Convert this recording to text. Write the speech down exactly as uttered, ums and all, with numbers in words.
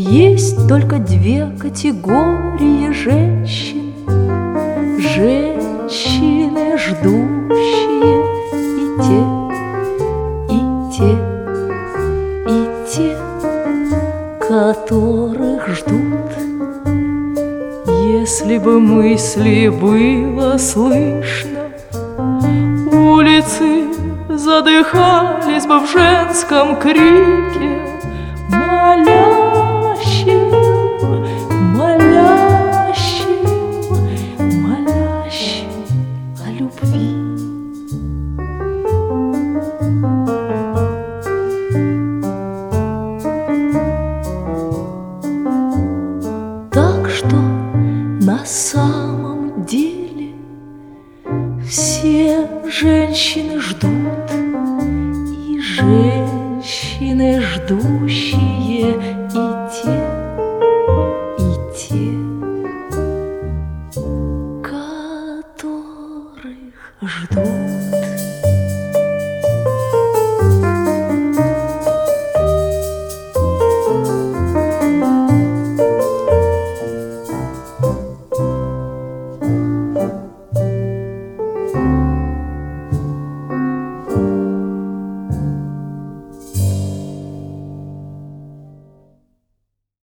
Есть только две категории женщин: женщины, ждущие, и те, и те, и те, которых ждут. Если бы мысли было слышно, улицы задыхались бы в женском крике, молящим, молящим, молящим о любви. Так что на самом деле все женщины ждут, и женщины, ждущие, и те,